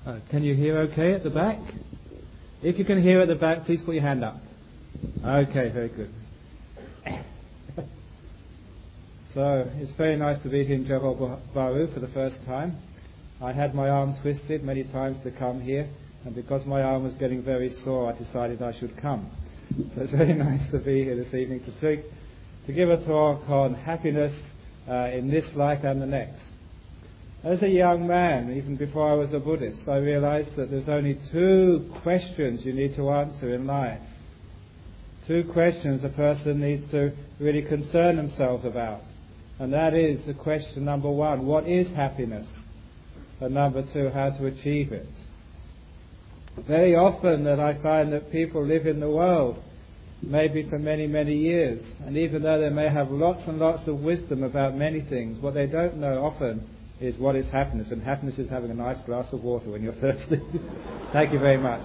Can you hear okay at the back? If you can hear at the back, please put your hand up. Okay, very good. So, it's very nice to be here in Johor Bahru for the first time. I had my arm twisted many times to come here, and because my arm was getting very sore, I decided I should come. So it's very nice to be here this evening to give a talk on happiness in this life and the next. As a young man, even before I was a Buddhist, I realized that there's only two questions you need to answer in life. Two questions a person needs to really concern themselves about. And that is the question number one, what is happiness? And number two, how to achieve it. Very often that I find that people live in the world, maybe for many, many years, and even though they may have lots and lots of wisdom about many things, what they don't know often is what is happiness, and happiness is having a nice glass of water when you're thirsty. Thank you very much.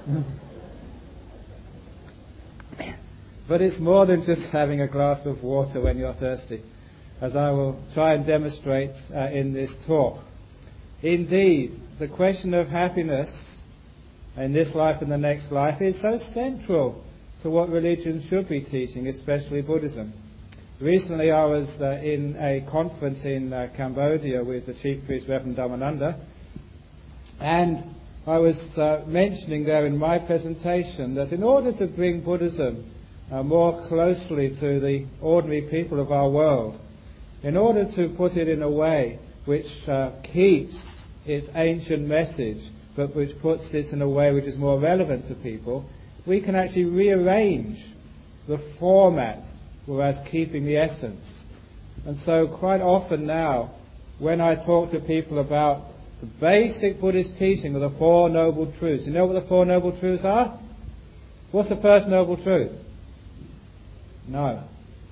But it's more than just having a glass of water when you're thirsty, as I will try and demonstrate in this talk. Indeed, the question of happiness in this life and the next life is so central to what religion should be teaching, especially Buddhism. Recently I was in a conference in Cambodia with the Chief Priest Reverend Dhammananda, and I was mentioning there in my presentation that in order to bring Buddhism more closely to the ordinary people of our world, in order to put it in a way which keeps its ancient message but which puts it in a way which is more relevant to people, we can actually rearrange the format whereas keeping the essence. And so quite often now, when I talk to people about the basic Buddhist teaching of the Four Noble Truths, you know what the Four Noble Truths are? What's the first Noble Truth? No.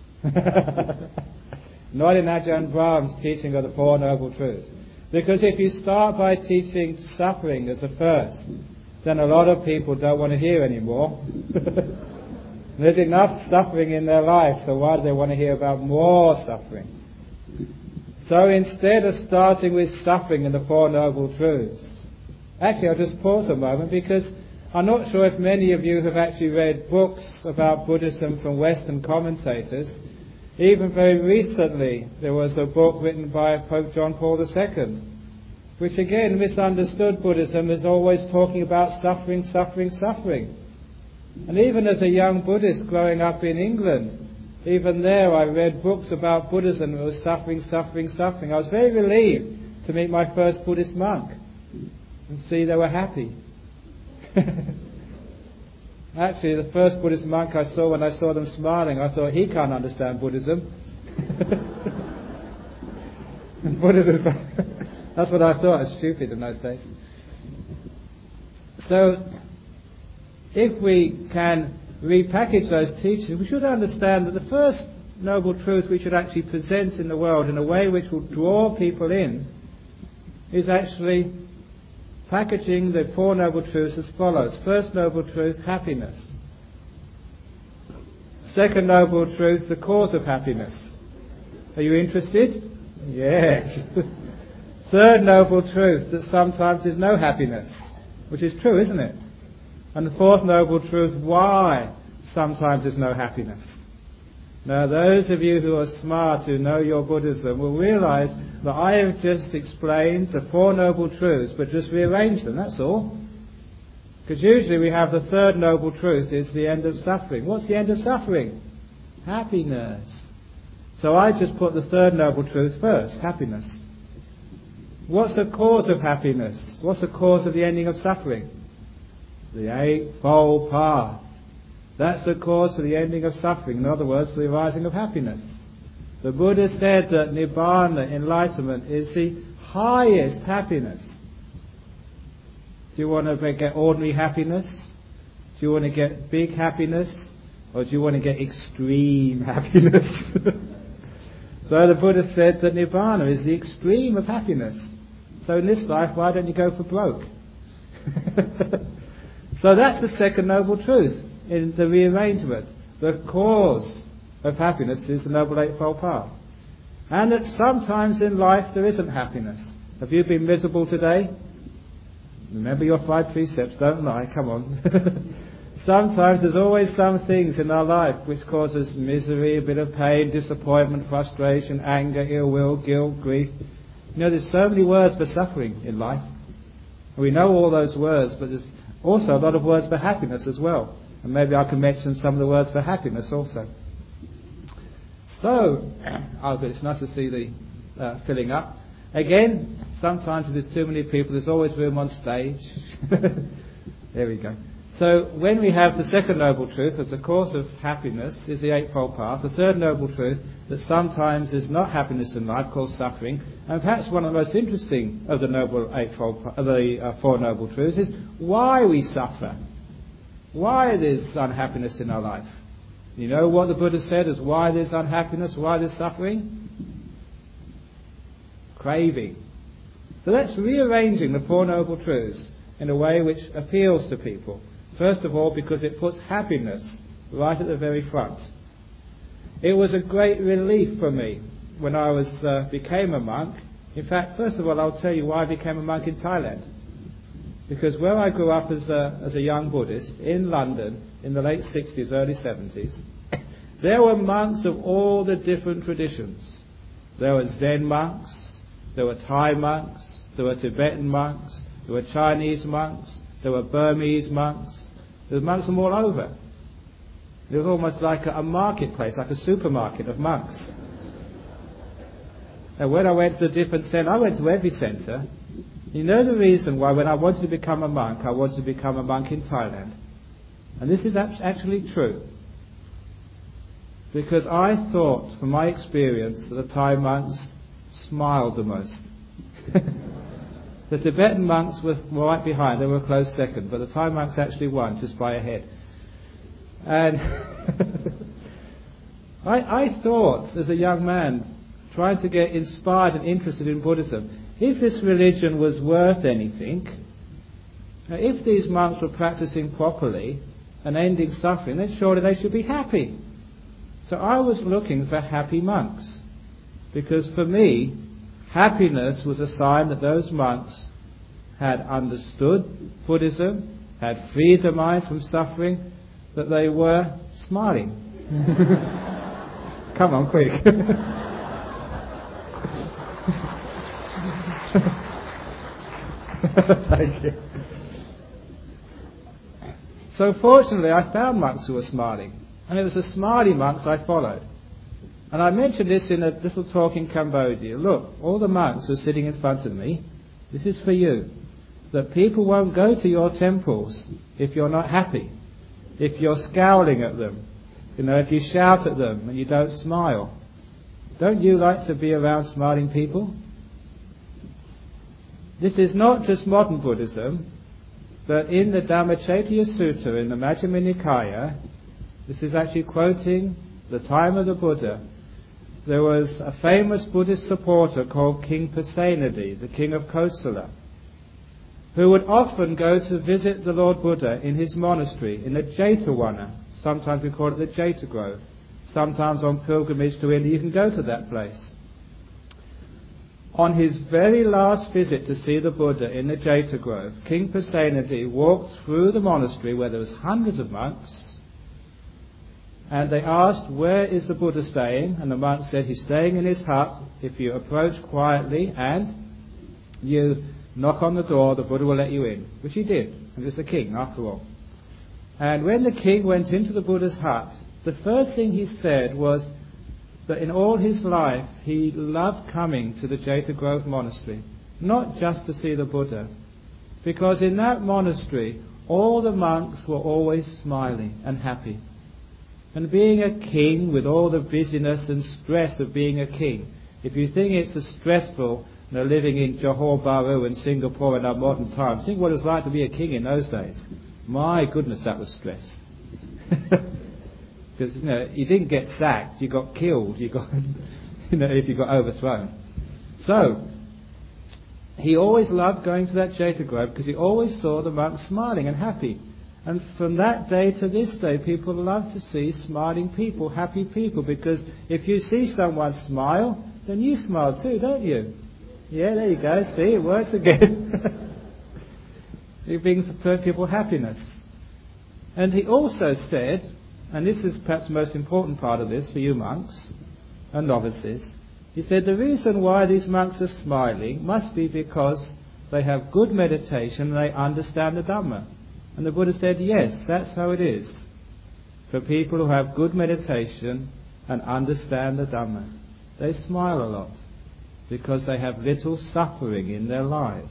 Not in Ajahn Brahm's teaching of the Four Noble Truths. Because if you start by teaching suffering as the first, then a lot of people don't want to hear anymore. There's enough suffering in their life, so why do they want to hear about more suffering? So instead of starting with suffering and the Four Noble Truths, actually I'll just pause a moment because I'm not sure if many of you have actually read books about Buddhism from Western commentators. Even very recently there was a book written by Pope John Paul II, which again misunderstood Buddhism as always talking about suffering, suffering, suffering. And even as a young Buddhist growing up in England, even there I read books about Buddhism that was suffering, suffering, suffering. I was very relieved to meet my first Buddhist monk and see they were happy. Actually, the first Buddhist monk I saw, when I saw them smiling, I thought, he can't understand Buddhism. Buddhism, that's what I thought. I was stupid in those days. So, if we can repackage those teachings, we should understand that the first noble truth we should actually present in the world in a way which will draw people in is actually packaging the Four Noble Truths as follows. First Noble Truth, happiness. Second Noble Truth, the cause of happiness. Are you interested? Yes. Third Noble Truth, that sometimes there's no happiness, which is true, isn't it? And the fourth Noble Truth, why sometimes there's no happiness. Now those of you who are smart, who know your Buddhism, will realize that I have just explained the Four Noble Truths, but just rearranged them, that's all. Because usually we have the third Noble Truth is the end of suffering. What's the end of suffering? Happiness. So I just put the third Noble Truth first, happiness. What's the cause of happiness? What's the cause of the ending of suffering? The Eightfold Path. That's the cause for the ending of suffering. In other words, the arising of happiness. The Buddha said that Nibbana, enlightenment, is the highest happiness. Do you want to get ordinary happiness? Do you want to get big happiness? Or do you want to get extreme happiness? So the Buddha said that Nibbana is the extreme of happiness. So in this life, why don't you go for broke? So that's the second noble truth in the rearrangement. The cause of happiness is the Noble Eightfold Path. And that sometimes in life there isn't happiness. Have you been miserable today? Remember your 5 precepts, don't lie, come on. Sometimes there's always some things in our life which cause us misery, a bit of pain, disappointment, frustration, anger, ill will, guilt, grief. You know, there's so many words for suffering in life. We know all those words, but there's also a lot of words for happiness as well. And maybe I can mention some of the words for happiness also. So, but it's nice to see the filling up. Again, sometimes if there's too many people, there's always room on stage. There we go. So when we have the second noble truth as the cause of happiness is the Eightfold Path, the third noble truth that sometimes is not happiness in life, called suffering, and perhaps one of the most interesting of the Four Noble Truths is why we suffer, why there's unhappiness in our life. You know what the Buddha said as why there's unhappiness, why there's suffering? Craving. So that's rearranging the Four Noble Truths in a way which appeals to people. First of all, because it puts happiness right at the very front. It was a great relief for me when I became a monk. In fact, first of all, I'll tell you why I became a monk in Thailand. Because where I grew up as a young Buddhist in London in the late 60s, early 70s, there were monks of all the different traditions. There were Zen monks, there were Thai monks, there were Tibetan monks, there were Chinese monks, there were Burmese monks. There were monks from all over. It was almost like a marketplace, like a supermarket of monks. And when I went to the different centres, I went to every centre. You know the reason why when I wanted to become a monk, I wanted to become a monk in Thailand. And this is actually true. Because I thought, from my experience, that the Thai monks smiled the most. The Tibetan monks were right behind, they were a close second, but the Thai monks actually won just by a head. And I thought, as a young man, trying to get inspired and interested in Buddhism, if this religion was worth anything, if these monks were practicing properly and ending suffering, then surely they should be happy. So I was looking for happy monks, because for me, happiness was a sign that those monks had understood Buddhism, had freed the mind from suffering, that they were smiling. Come on, quick. Thank you. So fortunately I found monks who were smiling, and it was the smiley monks I followed. And I mentioned this in a little talk in Cambodia. Look, all the monks who are sitting in front of me, this is for you. That people won't go to your temples if you're not happy. If you're scowling at them. You know, if you shout at them and you don't smile. Don't you like to be around smiling people? This is not just modern Buddhism, but in the Dhammacaktiya Sutta in the Majjhima Nikaya, this is actually quoting the time of the Buddha. There was a famous Buddhist supporter called King Pasenadi, the king of Kosala, who would often go to visit the Lord Buddha in his monastery in the Jetavana. Sometimes we call it the Jeta Grove. Sometimes on pilgrimage to India you can go to that place. On his very last visit to see the Buddha in the Jeta Grove, King Pasenadi walked through the monastery where there was hundreds of monks, and they asked, where is the Buddha staying? And the monk said, he's staying in his hut. If you approach quietly and you knock on the door, the Buddha will let you in. Which he did. And he was the king, after all. And when the king went into the Buddha's hut, the first thing he said was that in all his life he loved coming to the Jeta Grove monastery. Not just to see the Buddha. Because in that monastery, all the monks were always smiling and happy. And being a king, with all the busyness and stress of being a king, if you think it's as stressful, living in Johor Bahru in Singapore in our modern times, think what it was like to be a king in those days. My goodness, that was stress. Because you didn't get sacked, you got killed, you got if you got overthrown. So he always loved going to that Jeta Grove because he always saw the monks smiling and happy. And from that day to this day, people love to see smiling people, happy people, because if you see someone smile, then you smile too, don't you? Yeah, there you go. See, it works again. It brings people happiness. And he also said, and this is perhaps the most important part of this for you monks and novices, he said the reason why these monks are smiling must be because they have good meditation and they understand the Dhamma. And the Buddha said, yes, that's how it is for people who have good meditation and understand the Dhamma. They smile a lot because they have little suffering in their lives.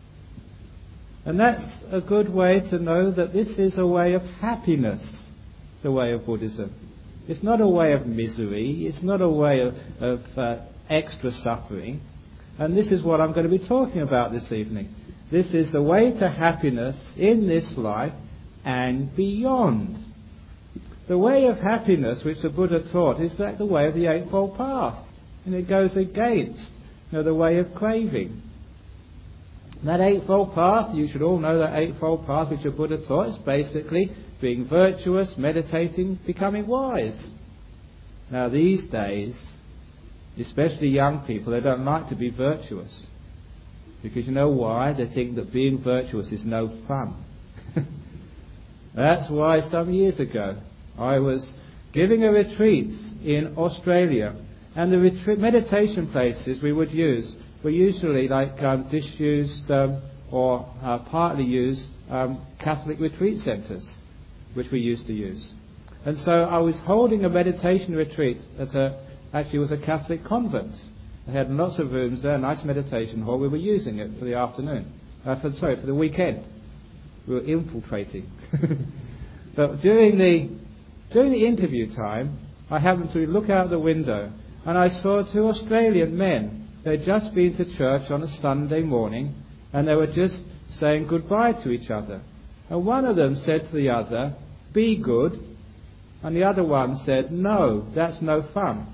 And that's a good way to know that this is a way of happiness, the way of Buddhism. It's not a way of misery, it's not a way of extra suffering. And this is what I'm going to be talking about this evening. This is the way to happiness in this life and beyond. The way of happiness which the Buddha taught is like the way of the Eightfold Path. And it goes against the way of craving. That Eightfold Path, you should all know that Eightfold Path which the Buddha taught is basically being virtuous, meditating, becoming wise. Now these days, especially young people, they don't like to be virtuous. Because you know why? They think that being virtuous is no fun. That's why some years ago I was giving a retreat in Australia, and the meditation places we would use were usually like disused or partly used Catholic retreat centres, which we used to use. And so I was holding a meditation retreat at actually was a Catholic convent. They had lots of rooms there, a nice meditation hall. We were using it for the afternoon. For the weekend. We were infiltrating. But during the interview time, I happened to look out the window and I saw two Australian men. They had just been to church on a Sunday morning and they were just saying goodbye to each other. And one of them said to the other, "Be good." And the other one said, "No, that's no fun."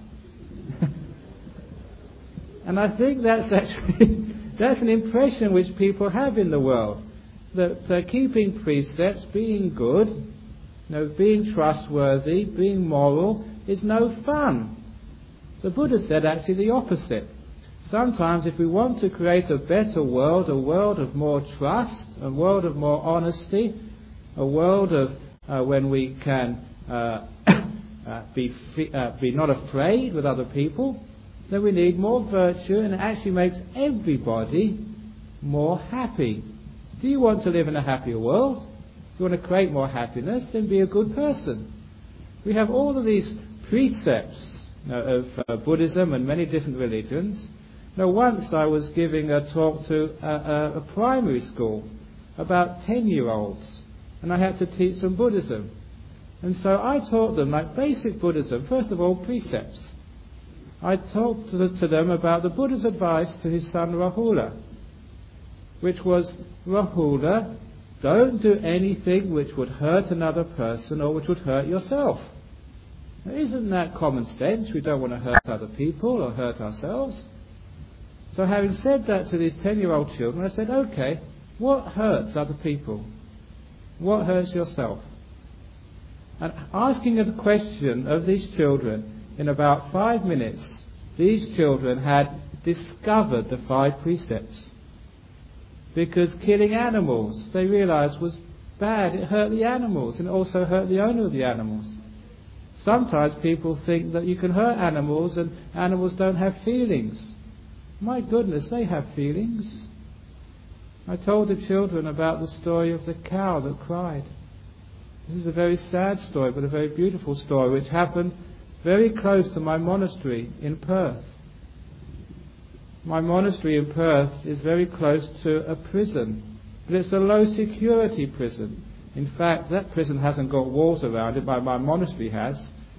And I think that's actually that's an impression which people have in the world, that keeping precepts, being good, being trustworthy, being moral is no fun. The Buddha said actually the opposite. Sometimes if we want to create a better world, a world of more trust, a world of more honesty, a world of when we can be not afraid with other people, then we need more virtue, and it actually makes everybody more happy. Do you want to live in a happier world? If you want to create more happiness, then be a good person. We have all of these precepts of Buddhism and many different religions. Now, once I was giving a talk to a primary school about 10-year-olds, and I had to teach them Buddhism. And so I taught them like basic Buddhism, first of all precepts. I talked to them about the Buddha's advice to his son Rahula, which was, Rahula, don't do anything which would hurt another person or which would hurt yourself. Now, isn't that common sense? We don't want to hurt other people or hurt ourselves. So having said that to these 10-year-old children, I said, okay, what hurts other people? What hurts yourself? And asking a question of these children, in about 5 minutes, these children had discovered the 5 precepts. Because killing animals, they realised, was bad. It hurt the animals and it also hurt the owner of the animals. Sometimes people think that you can hurt animals and animals don't have feelings. My goodness, they have feelings. I told the children about the story of the cow that cried. This is a very sad story, but a very beautiful story, which happened very close to my monastery in Perth. My monastery in Perth is very close to a prison, but it's a low security prison. In fact, that prison hasn't got walls around it, but my monastery has.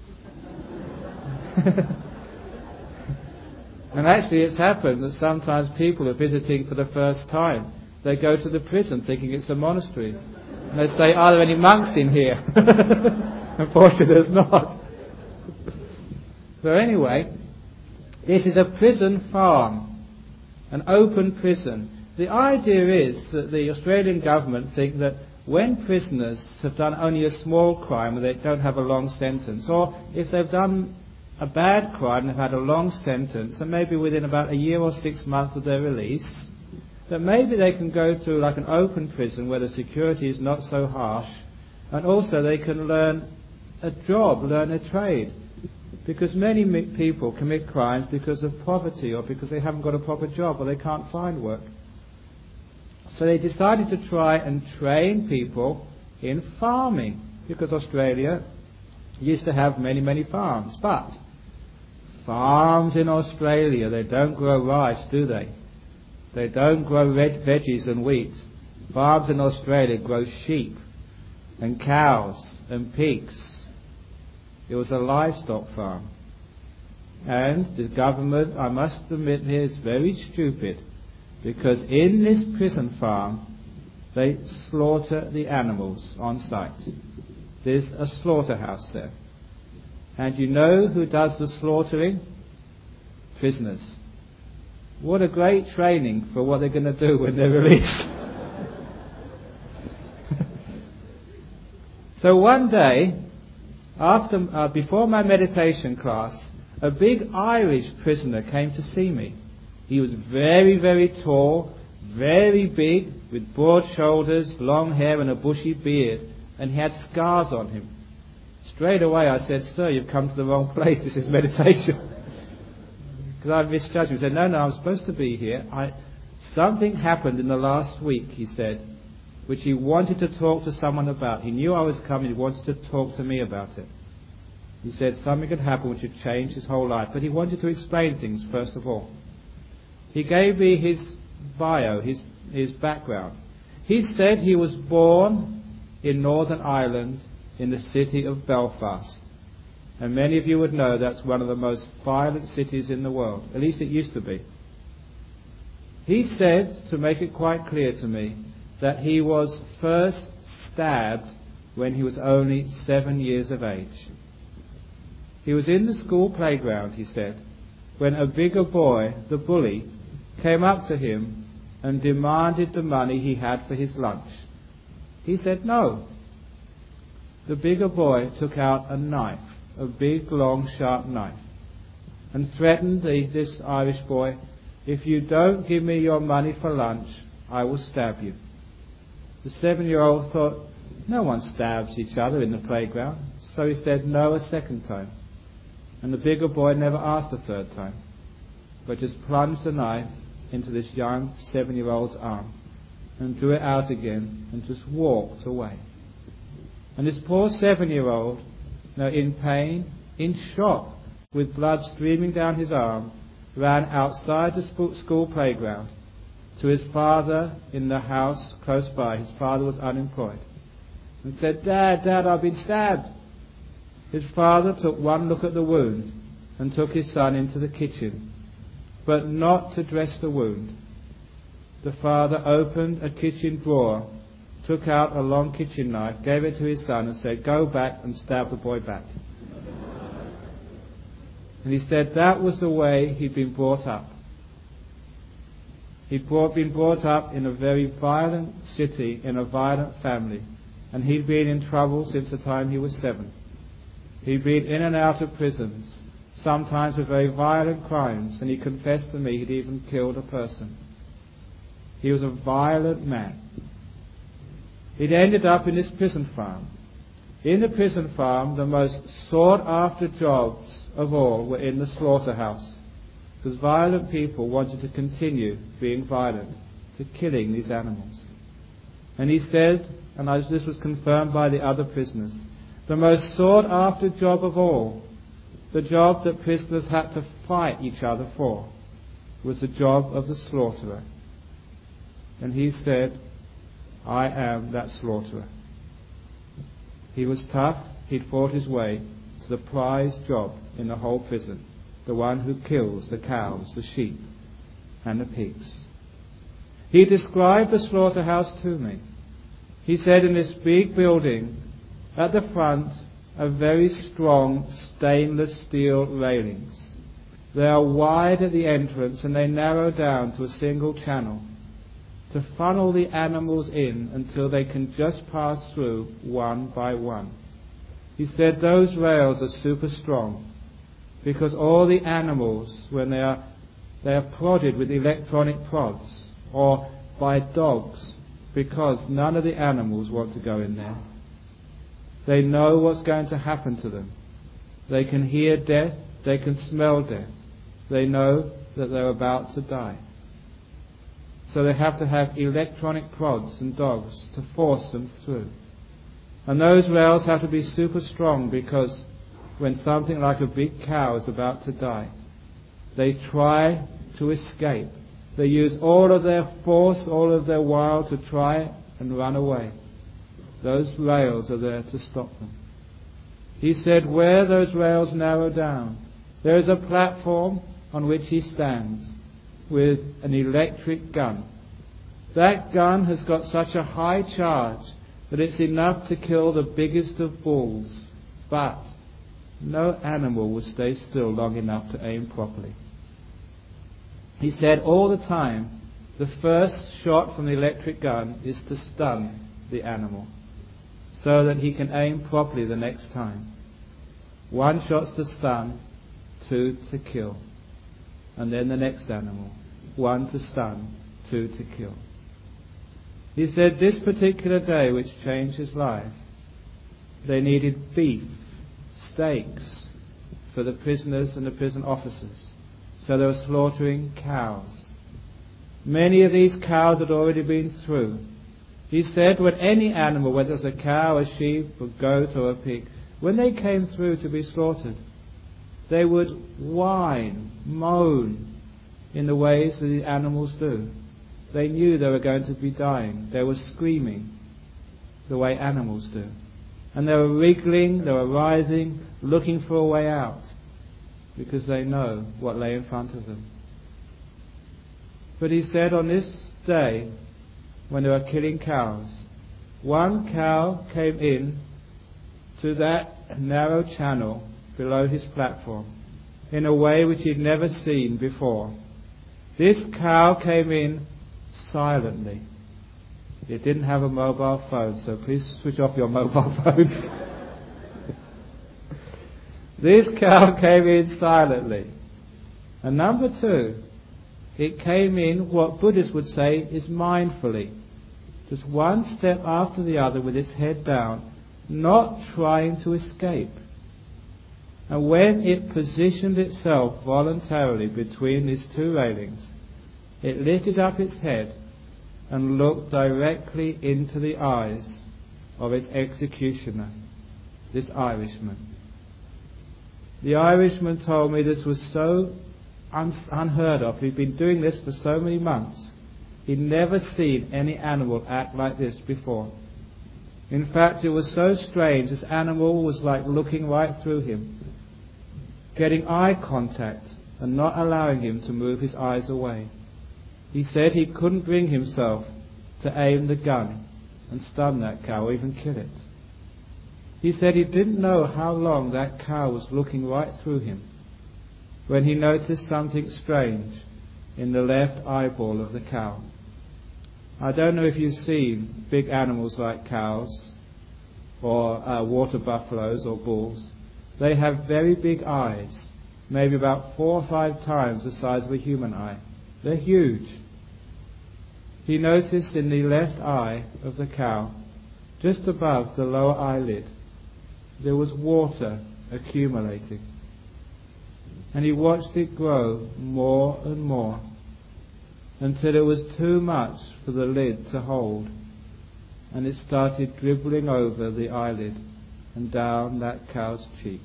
And actually it's happened that sometimes people are visiting for the first time. They go to the prison thinking it's a monastery. And they say, are there any monks in here? Unfortunately there's not. So anyway, this is a prison farm, an open prison. The idea is that the Australian government think that when prisoners have done only a small crime and they don't have a long sentence, or if they've done a bad crime and have had a long sentence, and maybe within about a year or 6 months of their release, that maybe they can go to like an open prison where the security is not so harsh, and also they can learn a job, learn a trade. Because many people commit crimes because of poverty or because they haven't got a proper job or they can't find work. So they decided to try and train people in farming, because Australia used to have many, many farms. But farms in Australia, they don't grow rice, do they? They don't grow veggies and wheat. Farms in Australia grow sheep and cows and pigs. It was a livestock farm. And the government, I must admit here, is very stupid, because in this prison farm they slaughter the animals on site. There's a slaughterhouse there. And you know who does the slaughtering? Prisoners. What a great training for what they're going to do when they're released. So one day, before my meditation class, a big Irish prisoner came to see me. He was very, very tall, very big, with broad shoulders, long hair and a bushy beard, and he had scars on him. Straight away I said, "Sir, you've come to the wrong place, this is meditation." Because I misjudged him. He said, no, I'm supposed to be here. Something happened in the last week, he said, which he wanted to talk to someone about. He knew I was coming, he wanted to talk to me about it. He said something had happened which had changed his whole life, but he wanted to explain things first of all. He gave me his bio, his background. He said he was born in Northern Ireland in the city of Belfast. And many of you would know that's one of the most violent cities in the world. At least it used to be. He said, to make it quite clear to me, that he was first stabbed when he was only 7 years of age. He was in the school playground, he said, when a bigger boy, the bully, came up to him and demanded the money he had for his lunch. He said no. The bigger boy took out a knife, a big, long, sharp knife, and threatened this Irish boy, "If you don't give me your money for lunch, I will stab you." The 7-year-old thought, no one stabs each other in the playground, so he said no a second time. And the bigger boy never asked a third time, but just plunged the knife into this young 7-year-old's arm and drew it out again and just walked away. And this poor 7-year-old, in pain, in shock, with blood streaming down his arm, ran outside the school playground to his father in the house close by. His father was unemployed. And said, Dad, I've been stabbed." His father took one look at the wound and took his son into the kitchen, but not to dress the wound. The father opened a kitchen drawer, took out a long kitchen knife, gave it to his son and said, "Go back and stab the boy back." And he said that was the way he'd been brought up. He'd been brought up in a very violent city, in a violent family, and he'd been in trouble since the time he was 7. He'd been in and out of prisons, sometimes for very violent crimes, and he confessed to me he'd even killed a person. He was a violent man. He'd ended up in this prison farm. In the prison farm, the most sought-after jobs of all were in the slaughterhouse, because violent people wanted to continue being violent, to killing these animals. And he said, and this was confirmed by the other prisoners, the most sought-after job of all, the job that prisoners had to fight each other for, was the job of the slaughterer. And he said, "I am that slaughterer." He was tough. He'd fought his way to the prized job in the whole prison, the one who kills the cows, the sheep, and the pigs. He described the slaughterhouse to me. He said, in this big building, at the front are very strong stainless steel railings. They are wide at the entrance and they narrow down to a single channel to funnel the animals in until they can just pass through one by one. He said those rails are super strong because all the animals, when they are prodded with electronic prods or by dogs, because none of the animals want to go in there. They know what's going to happen to them. They can hear death, they can smell death. They know that they're about to die. So they have to have electronic prods and dogs to force them through. And those rails have to be super strong, because when something like a big cow is about to die, they try to escape. They use all of their force, all of their will to try and run away. Those rails are there to stop them. He said, where those rails narrow down, there is a platform on which he stands with an electric gun. That gun has got such a high charge that it's enough to kill the biggest of bulls, but no animal will stay still long enough to aim properly. He said all the time, the first shot from the electric gun is to stun the animal, so that he can aim properly the next time. 1 shot's to stun, 2 to kill. And then the next animal, 1 to stun, 2 to kill. He said this particular day, which changed his life, they needed beef, steaks for the prisoners and the prison officers. So they were slaughtering cows. Many of these cows had already been through. He said when any animal, whether it was a cow, a sheep, a goat or a pig, when they came through to be slaughtered, they would whine, moan in the ways that the animals do. They knew they were going to be dying. They were screaming the way animals do. And they were wriggling, they were writhing, looking for a way out, because they know what lay in front of them. But he said on this day, when they were killing cows, 1 cow came in to that narrow channel below his platform in a way which he'd never seen before. This cow came in silently. It didn't have a mobile phone, so please switch off your mobile phones. This cow came in silently. And number 2, it came in what Buddhists would say is mindfully. Just 1 step after the other with its head down, not trying to escape. And when it positioned itself voluntarily between these 2 railings, it lifted up its head and looked directly into the eyes of its executioner, this Irishman. The Irishman told me this was so unheard of. He'd been doing this for so many months. He'd never seen any animal act like this before. In fact, it was so strange. This animal was like looking right through him, getting eye contact and not allowing him to move his eyes away. He said he couldn't bring himself to aim the gun and stun that cow or even kill it. He said he didn't know how long that cow was looking right through him when he noticed something strange in the left eyeball of the cow. I don't know if you've seen big animals like cows or water buffaloes or bulls. They have very big eyes, maybe about 4 or 5 times the size of a human eye. They're huge. He noticed in the left eye of the cow, just above the lower eyelid, there was water accumulating. And he watched it grow more and more until it was too much for the lid to hold, and it started dribbling over the eyelid and down that cow's cheek.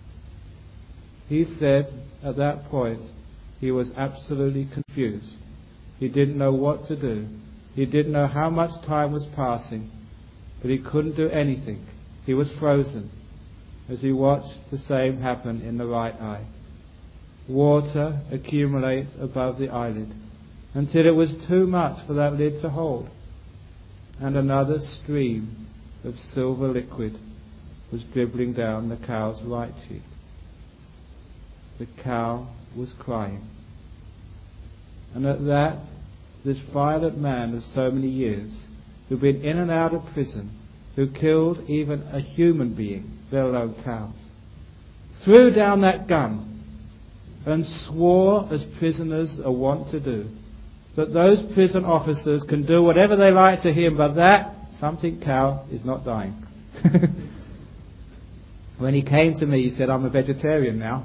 He said at that point he was absolutely confused. He didn't know what to do. He didn't know how much time was passing, but he couldn't do anything. He was frozen as he watched the same happen in the right eye. Water accumulate above the eyelid until it was too much for that lid to hold, and another stream of silver liquid was dribbling down the cow's right cheek. The cow was crying. And at that, this violent man of so many years, who'd been in and out of prison, who killed even a human being, let alone cows, threw down that gun and swore, as prisoners are wont to do, that those prison officers can do whatever they like to him, but that something cow is not dying. When he came to me, he said, I'm a vegetarian now.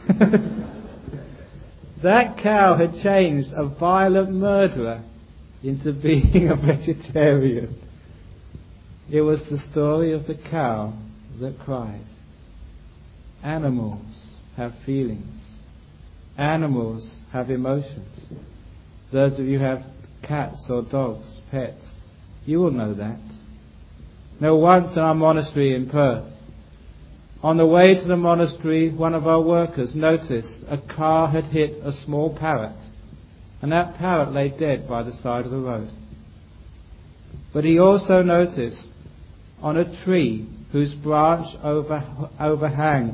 That cow had changed a violent murderer into being a vegetarian. It was the story of the cow that cried. Animals have feelings. Animals have emotions. Those of you who have cats or dogs, pets, you will know that. Now, once in our monastery in Perth, on the way to the monastery, one of our workers noticed a car had hit a small parrot, and that parrot lay dead by the side of the road. But he also noticed on a tree whose branch overhung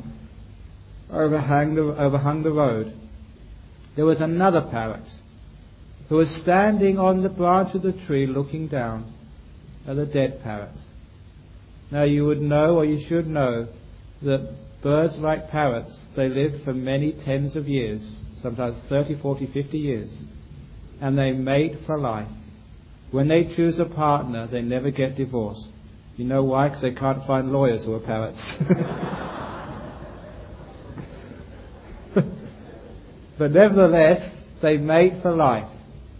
the road, there was another parrot who was standing on the branch of the tree looking down at the dead parrot. Now you would know, or you should know, that birds like parrots, they live for many tens of years, sometimes 30, 40, 50 years, and they mate for life. When they choose a partner, they never get divorced. You know why? Because they can't find lawyers who are parrots. But nevertheless, they mate for life.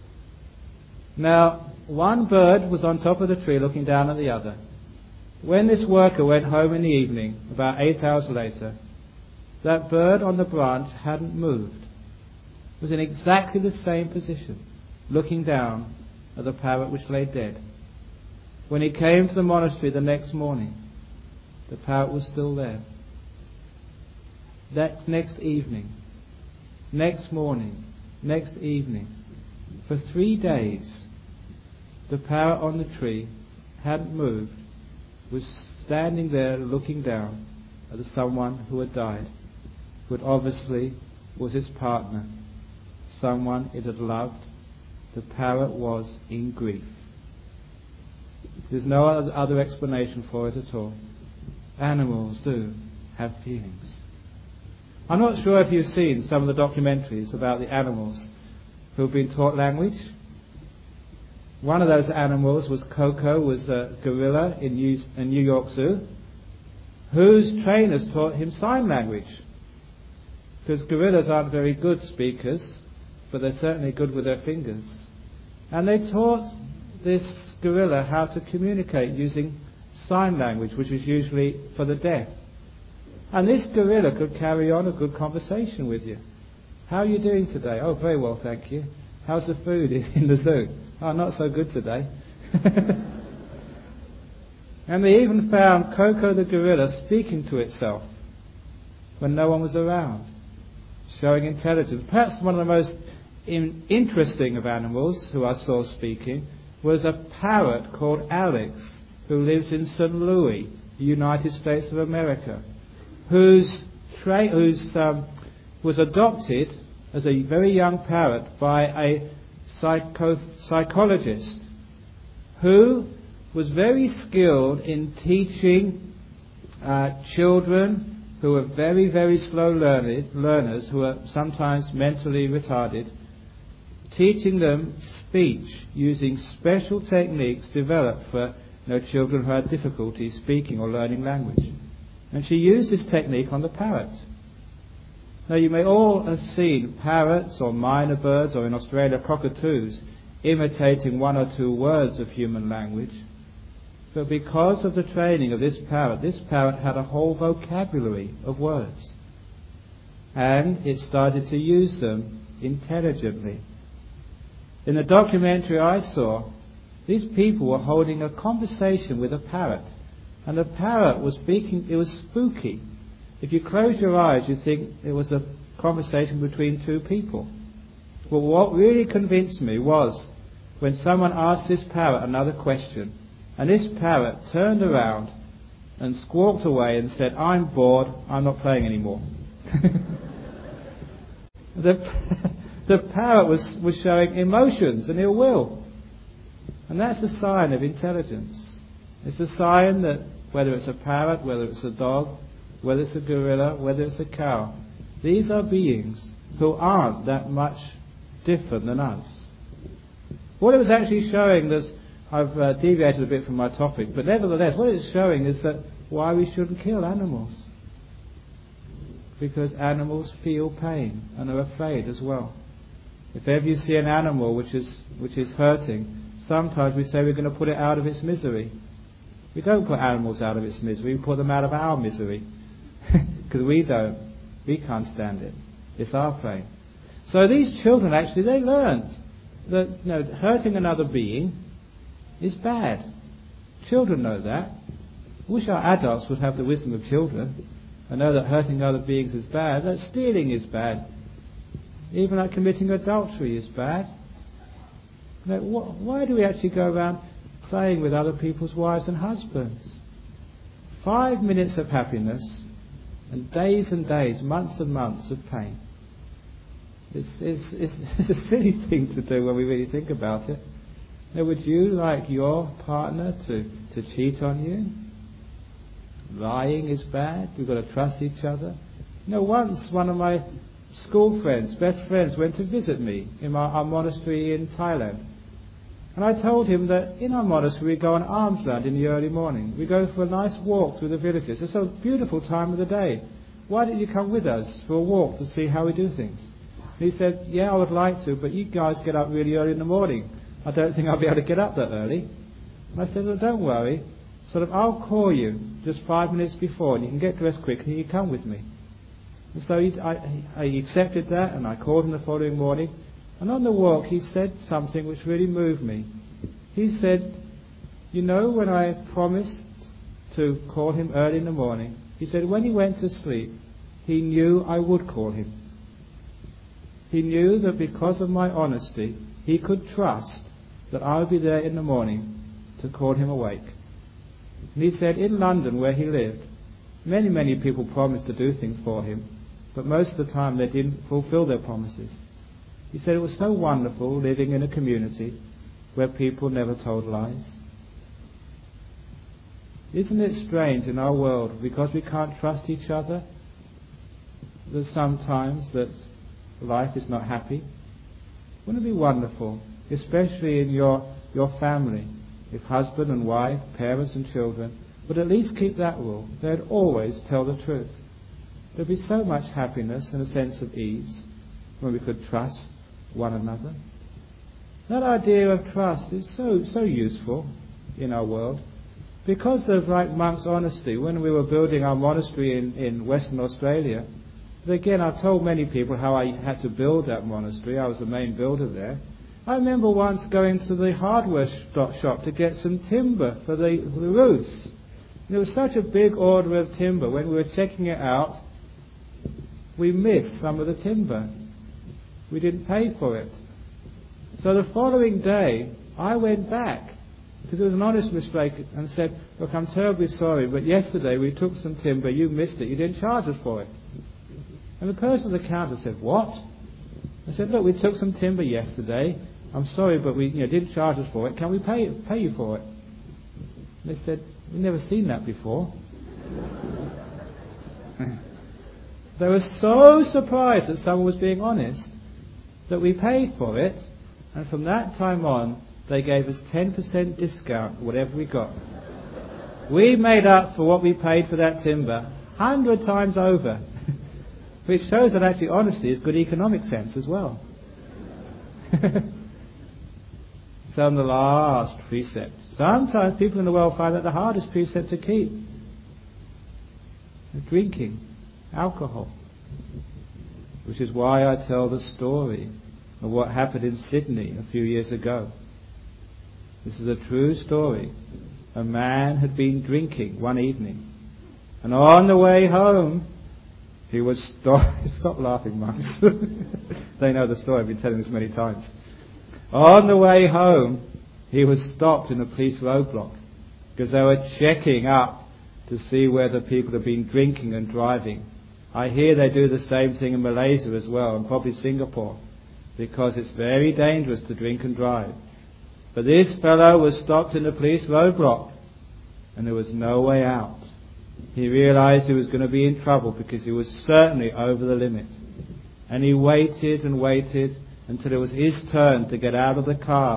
Now, one bird was on top of the tree looking down at the other. When this worker went home in the evening, about 8 hours later, that bird on the branch hadn't moved. It was in exactly the same position, looking down at the parrot which lay dead. When he came to the monastery the next morning, the parrot was still there. That next evening, next morning, next evening, for 3 days, the parrot on the tree hadn't moved, was standing there looking down at someone who had died, who obviously was his partner, someone it had loved. The parrot was in grief. There's no other explanation for it at all. Animals do have feelings. I'm not sure if you've seen some of the documentaries about the animals who have been taught language. One of those animals was Coco, was a gorilla in New York Zoo, whose trainers taught him sign language. Because gorillas aren't very good speakers, but they're certainly good with their fingers. And they taught this gorilla how to communicate using sign language, which is usually for the deaf. And this gorilla could carry on a good conversation with you. How are you doing today? Oh, very well, thank you. How's the food in the zoo? Oh, not so good today. And they even found Coco the gorilla speaking to itself when no one was around, showing intelligence. Perhaps one of the most interesting of animals who I saw speaking was a parrot called Alex, who lives in St. Louis, the United States of America, whose was adopted as a very young parrot by a psychologist who was very skilled in teaching children who were very, very slow learners, who are sometimes mentally retarded, teaching them speech using special techniques developed for children who had difficulty speaking or learning language. And she used this technique on the parrot. Now, you may all have seen parrots or minor birds, or in Australia cockatoos, imitating one or two words of human language. But because of the training of this parrot had a whole vocabulary of words. And it started to use them intelligently. In the documentary I saw, these people were holding a conversation with a parrot. And the parrot was speaking, it was spooky. If you close your eyes, you think it was a conversation between two people. But what really convinced me was when someone asked this parrot another question, and this parrot turned around and squawked away and said, "I'm bored, I'm not playing anymore." The parrot was showing emotions and ill will. And that's a sign of intelligence. It's a sign that whether it's a parrot, whether it's a dog, whether it's a gorilla, whether it's a cow, these are beings who aren't that much different than us. What it was actually showing, I've deviated a bit from my topic, but nevertheless, what it's showing is that why we shouldn't kill animals. Because animals feel pain and are afraid as well. If ever you see an animal which is hurting, sometimes we say we're going to put it out of its misery. We don't put animals out of its misery, we put them out of our misery. Because we can't stand it. It's our pain. So these children actually, they learned that hurting another being is bad. Children know that. I wish our adults would have the wisdom of children and know that hurting other beings is bad, that stealing is bad, even like committing adultery is bad. Why do we actually go around playing with other people's wives and husbands? 5 minutes of happiness and days, months and months of pain. It's a silly thing to do when we really think about it. Now, would you like your partner to cheat on you? Lying is bad. We've got to trust each other. Once one of my school friends, best friends, went to visit me in our monastery in Thailand. And I told him that in our monastery we go on almsland in the early morning. We go for a nice walk through the villages. It's a beautiful time of the day. Why don't you come with us for a walk to see how we do things? And he said, yeah, I would like to, but you guys get up really early in the morning. I don't think I'll be able to get up that early. And I said, well, don't worry. I'll call you just 5 minutes before and you can get dressed quickly and you come with me. And so I accepted that, and I called him the following morning. And on the walk he said something which really moved me. He said, when I promised to call him early in the morning, he said when he went to sleep, he knew I would call him. He knew that because of my honesty, he could trust that I would be there in the morning to call him awake. And he said in London, where he lived, many people promised to do things for him, but most of the time they didn't fulfill their promises. He said it was so wonderful living in a community where people never told lies. Isn't it strange in our world, because we can't trust each other, that sometimes that life is not happy? Wouldn't it be wonderful, especially in your family, if husband and wife, parents and children would at least keep that rule? They'd always tell the truth. There'd be so much happiness and a sense of ease when we could trust one another. That idea of trust is so useful in our world. Because of monk's honesty, when we were building our monastery in Western Australia, again I've told many people how I had to build that monastery. I was the main builder there. I remember once going to the hardware shop to get some timber for the roofs. And it was such a big order of timber. When we were checking it out, we missed some of the timber. We didn't pay for it. So the following day, I went back, because it was an honest mistake, and said, look, I'm terribly sorry, but yesterday we took some timber, you missed it, you didn't charge us for it. And the person at the counter said, what? I said, look, we took some timber yesterday, I'm sorry, but we didn't charge us for it, can we pay you for it? And they said, we've never seen that before. They were so surprised that someone was being honest that we paid for it, and from that time on they gave us 10% discount whatever we got. We made up for what we paid for that timber 100 times over, which shows that actually honesty is good economic sense as well. So on the last precept, sometimes people in the world find that the hardest precept to keep: drinking alcohol. Which is why I tell the story of what happened in Sydney a few years ago. This is a true story. A man had been drinking one evening, and on the way home he was stopped. Stop laughing, monks. They know the story, I've been telling this many times. On the way home he was stopped in a police roadblock because they were checking up to see whether people had been drinking and driving. I hear they do the same thing in Malaysia as well, and probably Singapore, because it's very dangerous to drink and drive. But this fellow was stopped in a police roadblock, and there was no way out. He realized he was going to be in trouble because he was certainly over the limit. And he waited and waited until it was his turn to get out of the car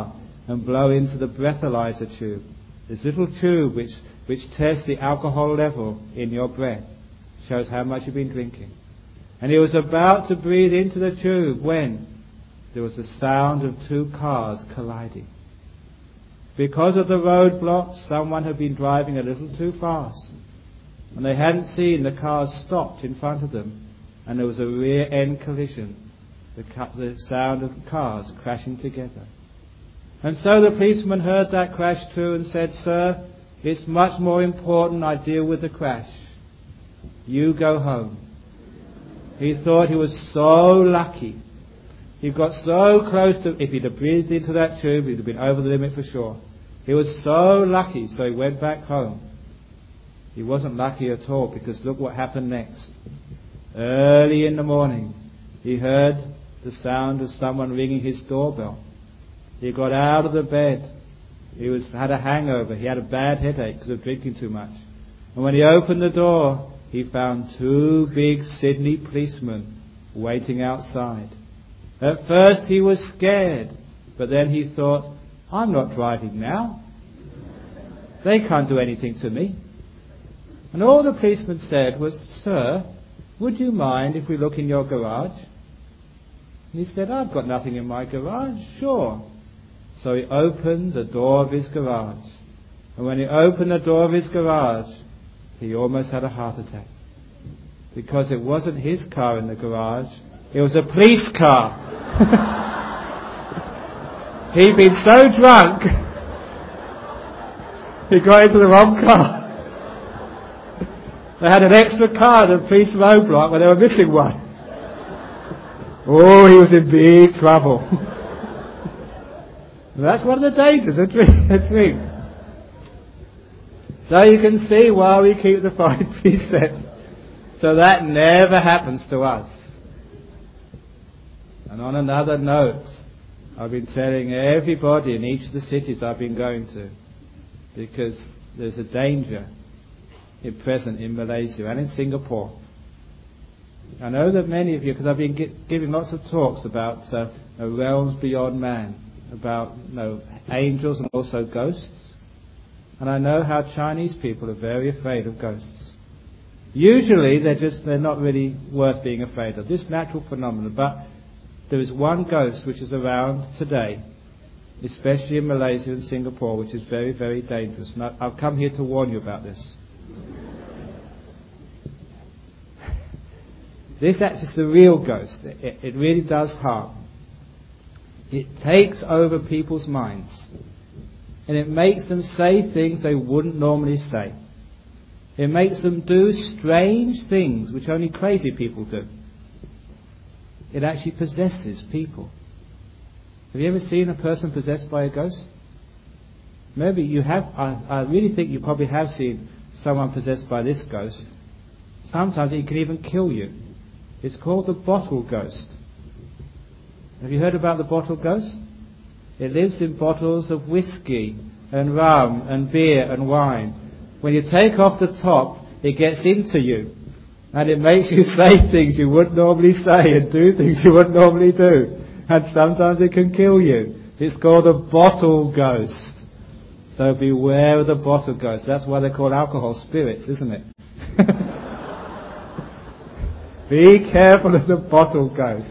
and blow into the breathalyzer tube. This little tube which tests the alcohol level in your breath, shows how much you've been drinking. And he was about to breathe into the tube when there was the sound of two cars colliding. Because of the roadblock, someone had been driving a little too fast, and they hadn't seen the cars stopped in front of them, and there was a rear end collision, the sound of cars crashing together. And so the policeman heard that crash too and said, "Sir, it's much more important I deal with the crash. You go home." He thought he was so lucky. He got so close to, if he'd have breathed into that tube, he'd have been over the limit for sure. He was so lucky, so he went back home. He wasn't lucky at all, because look what happened next. Early in the morning, he heard the sound of someone ringing his doorbell. He got out of the bed. He had a hangover. He had a bad headache because of drinking too much. And when he opened the door, he found two big Sydney policemen waiting outside. At first he was scared, but then he thought, I'm not driving now. They can't do anything to me. And all the policeman said was, "Sir, would you mind if we look in your garage?" And he said, "I've got nothing in my garage." "Sure." So he opened the door of his garage. And when he opened the door of his garage, he almost had a heart attack. Because it wasn't his car in the garage, it was a police car. He'd been so drunk, he got into the wrong car. They had an extra car at the police roadblock where they were missing one. Oh, he was in big trouble. And that's one of the dangers of drink. So you can see why we keep the 5 precepts, so that never happens to us. And on another note, I've been telling everybody in each of the cities I've been going to, because there's a danger present in Malaysia and in Singapore. I know that many of you, because I've been giving lots of talks about realms beyond man, about angels and also ghosts. And I know how Chinese people are very afraid of ghosts. Usually they're not really worth being afraid of, just natural phenomena. But there is one ghost which is around today, especially in Malaysia and Singapore, which is very, very dangerous. And I've come here to warn you about this. This actually is the real ghost. It really does harm. It takes over people's minds. And it makes them say things they wouldn't normally say. It makes them do strange things which only crazy people do. It actually possesses people. Have you ever seen a person possessed by a ghost? Maybe you have. I really think you probably have seen someone possessed by this ghost. Sometimes it can even kill you. It's called the bottle ghost. Have you heard about the bottle ghost? It lives in bottles of whiskey and rum and beer and wine. When you take off the top, it gets into you. And it makes you say things you wouldn't normally say and do things you wouldn't normally do. And sometimes it can kill you. It's called a bottle ghost. So beware of the bottle ghost. That's why they're called alcohol spirits, isn't it? Be careful of the bottle ghost.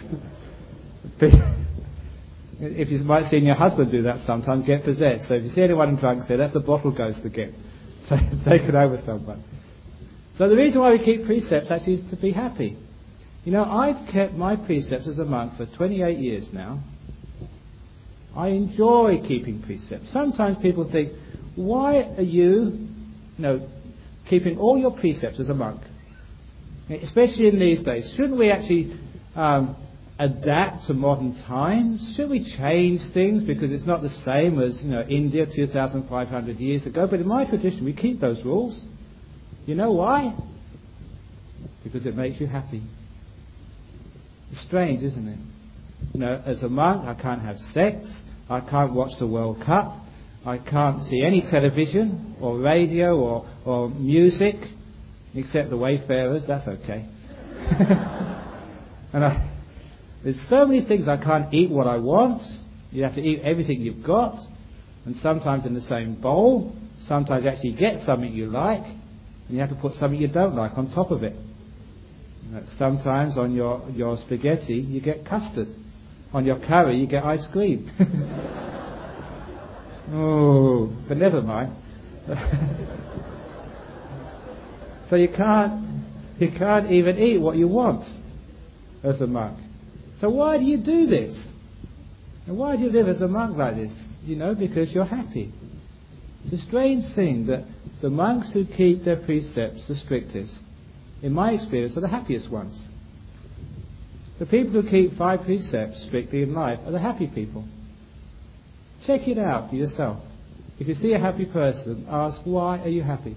If you might see your husband do that sometimes, get possessed. So if you see anyone drunk, say, that's the bottle ghost again. Take it over someone. So the reason why we keep precepts actually is to be happy. You know, I've kept my precepts as a monk for 28 years now. I enjoy keeping precepts. Sometimes people think, why are you, keeping all your precepts as a monk? Especially in these days. Shouldn't we actually adapt to modern times? Should we change things because it's not the same as India 2,500 years ago? But in my tradition, we keep those rules. You know why? Because it makes you happy. It's strange, isn't it? As a monk, I can't have sex. I can't watch the World Cup. I can't see any television or radio or music, except the Wayfarers. That's okay. And there's so many things. I can't eat what I want. You have to eat everything you've got. and sometimes in the same bowl. Sometimes you actually get something you like, and you have to put something you don't like on top of it. Sometimes on your spaghetti you get custard. On your curry you get ice cream. Oh, but never mind. So you can't even eat what you want as a monk. So why do you do this? And why do you live as a monk like this? Because you're happy. It's a strange thing that the monks who keep their precepts the strictest, in my experience, are the happiest ones. The people who keep 5 precepts strictly in life are the happy people. Check it out for yourself. If you see a happy person, ask, why are you happy?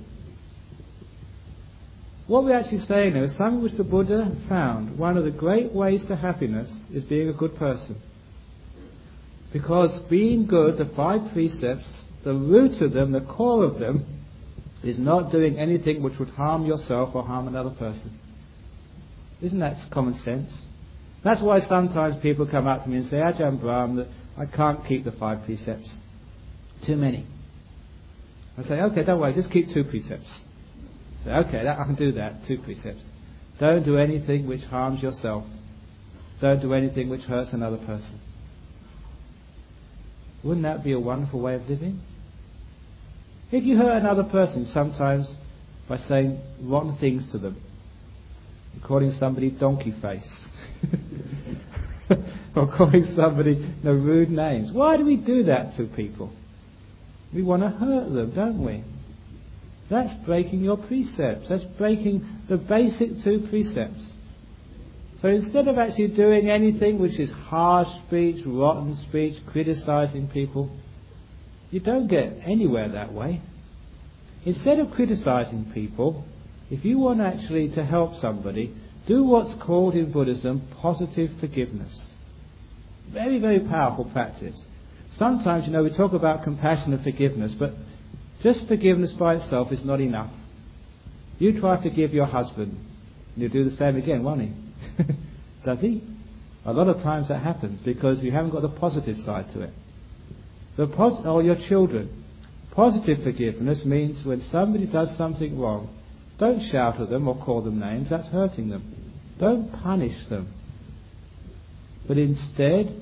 What we're actually saying now is something which the Buddha found. One of the great ways to happiness is being a good person. Because being good, the 5 precepts, the root of them, the core of them, is not doing anything which would harm yourself or harm another person. Isn't that common sense? That's why sometimes people come up to me and say, Ajahn Brahm, that I can't keep the 5 precepts. Too many. I say, okay, don't worry, just keep 2 precepts. I say, okay, I can do that, 2 precepts. Don't do anything which harms yourself. Don't do anything which hurts another person. Wouldn't that be a wonderful way of living? If you hurt another person, sometimes by saying rotten things to them, calling somebody donkey face, or calling somebody rude names. Why do we do that to people? We want to hurt them, don't we? That's breaking your precepts. That's breaking the basic 2 precepts. So instead of actually doing anything which is harsh speech, rotten speech, criticizing people, you don't get anywhere that way. Instead of criticizing people, if you want actually to help somebody, do what's called in Buddhism positive forgiveness. Very, very powerful practice. Sometimes, we talk about compassion and forgiveness, but just forgiveness by itself is not enough. You try to forgive your husband, and he'll do the same again, won't he? Does he? A lot of times that happens because you haven't got the positive side to it. Or your children. Positive forgiveness means when somebody does something wrong, don't shout at them or call them names, that's hurting them. Don't punish them. But instead,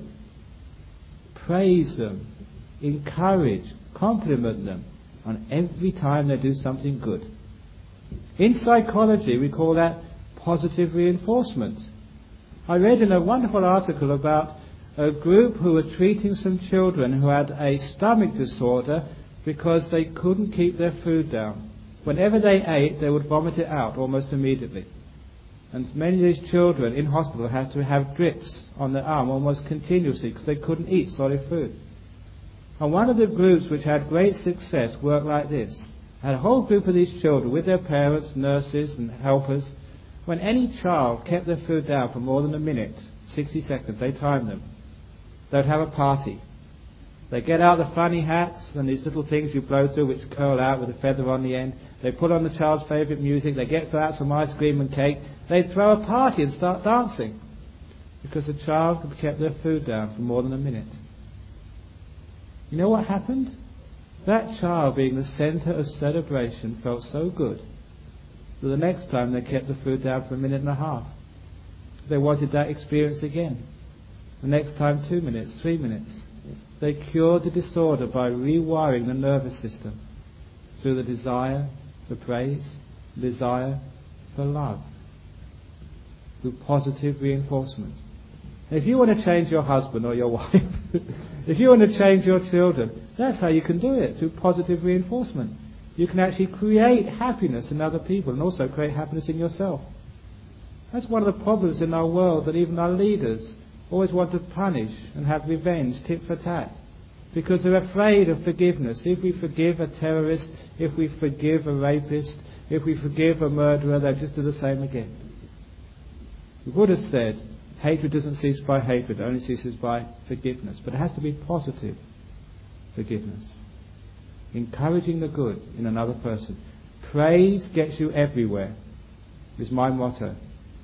praise them, encourage, compliment them on every time they do something good. In psychology, we call that positive reinforcement. I read in a wonderful article about a group who were treating some children who had a stomach disorder because they couldn't keep their food down. Whenever they ate, they would vomit it out almost immediately. And many of these children in hospital had to have drips on their arm almost continuously because they couldn't eat solid food. And one of the groups which had great success worked like this. Had a whole group of these children with their parents, nurses and helpers. When any child kept their food down for more than a minute, 60 seconds, they timed them. They'd have a party. They get out the funny hats and these little things you blow through which curl out with a feather on the end. They put on the child's favourite music. They get out some ice cream and cake. They'd throw a party and start dancing because the child had kept their food down for more than a minute. You know what happened? That child, being the centre of celebration, felt so good that the next time they kept the food down for a minute and a half. They wanted that experience again. The next time 2 minutes, 3 minutes. They cured the disorder by rewiring the nervous system through the desire for praise, desire for love, through positive reinforcement. If you want to change your husband or your wife, if you want to change your children, that's how you can do it, through positive reinforcement. You can actually create happiness in other people and also create happiness in yourself. That's one of the problems in our world, that even our leaders always want to punish and have revenge, tit for tat, because they're afraid of forgiveness. If we forgive a terrorist, if we forgive a rapist, if we forgive a murderer, they'll just do the same again. The Buddha said, hatred doesn't cease by hatred, it only ceases by forgiveness. But it has to be positive forgiveness. Encouraging the good in another person. Praise gets you everywhere, is my motto.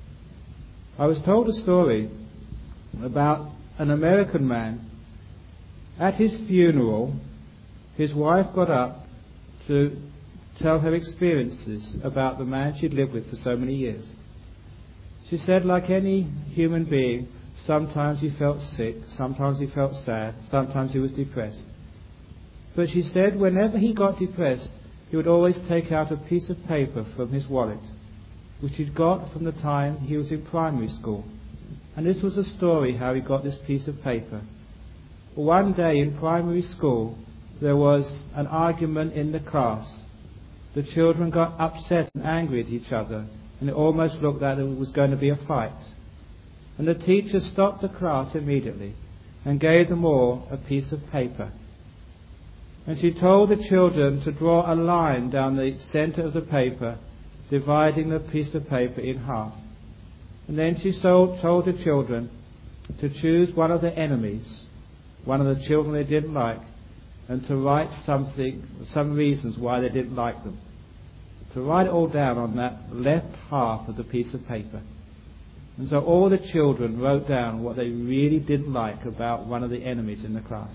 I was told a story about an American man. At his funeral, his wife got up to tell her experiences about the man she'd lived with for so many years. She said, like any human being, sometimes he felt sick, sometimes he felt sad, sometimes he was depressed. But she said whenever he got depressed, he would always take out a piece of paper from his wallet, which he'd got from the time he was in primary school. And this was a story how he got this piece of paper. One day in primary school, there was an argument in the class. The children got upset and angry at each other, and it almost looked like there was going to be a fight. And the teacher stopped the class immediately and gave them all a piece of paper. And she told the children to draw a line down the center of the paper, dividing the piece of paper in half. And then she told the children to choose one of their enemies, one of the children they didn't like, and to write some reasons why they didn't like them. To write it all down on that left half of the piece of paper. And so all the children wrote down what they really didn't like about one of the enemies in the class.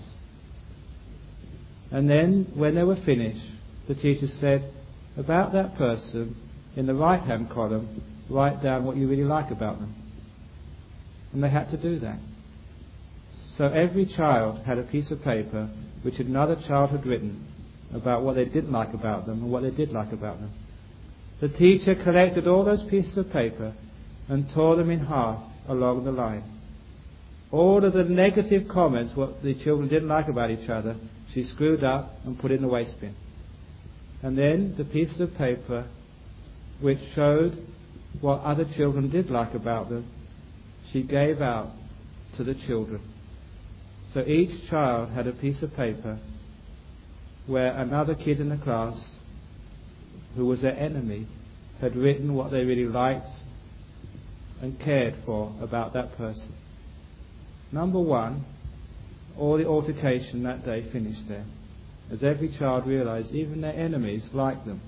And then, when they were finished, the teacher said, about that person, in the right-hand column, write down what you really like about them. And they had to do that. So every child had a piece of paper which another child had written about what they didn't like about them and what they did like about them. The teacher collected all those pieces of paper and tore them in half along the line. All of the negative comments, what the children didn't like about each other, she screwed up and put in the waste bin. And then the pieces of paper which showed what other children did like about them, she gave out to the children. So each child had a piece of paper where another kid in the class, who was their enemy, had written what they really liked and cared for about that person. Number one, all the altercation that day finished there, as every child realized even their enemies liked them.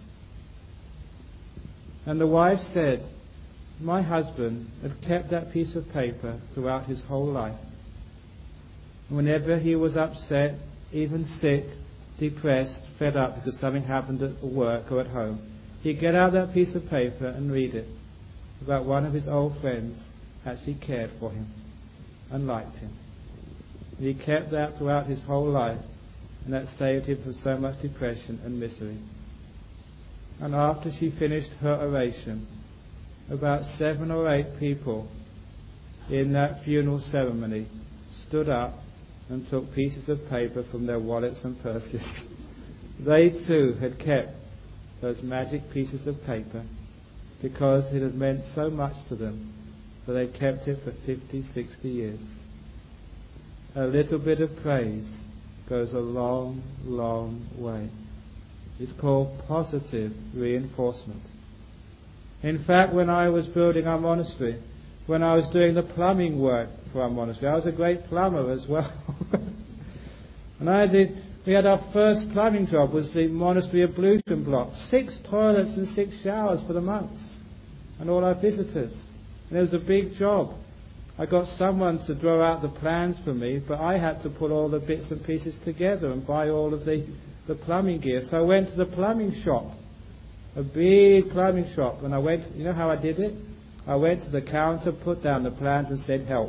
And the wife said, my husband had kept that piece of paper throughout his whole life. Whenever he was upset, even sick, depressed, fed up because something happened at work or at home, he'd get out that piece of paper and read it about one of his old friends actually cared for him and liked him. And he kept that throughout his whole life, and that saved him from so much depression and misery. And after she finished her oration, about 7 or 8 people in that funeral ceremony stood up and took pieces of paper from their wallets and purses. They too had kept those magic pieces of paper because it had meant so much to them that they kept it for 50, 60 years. A little bit of praise goes a long, long way. It's called positive reinforcement. In fact, when I was building our monastery, when I was doing the plumbing work for our monastery, I was a great plumber as well. And we had our first plumbing job was the monastery ablution block. 6 toilets and 6 showers for the monks and all our visitors. And it was a big job. I got someone to draw out the plans for me, but I had to put all the bits and pieces together and buy all of the plumbing gear. So I went to the plumbing shop, a big plumbing shop, and I went, you know how I did it? I went to the counter, put down the plans and said, help.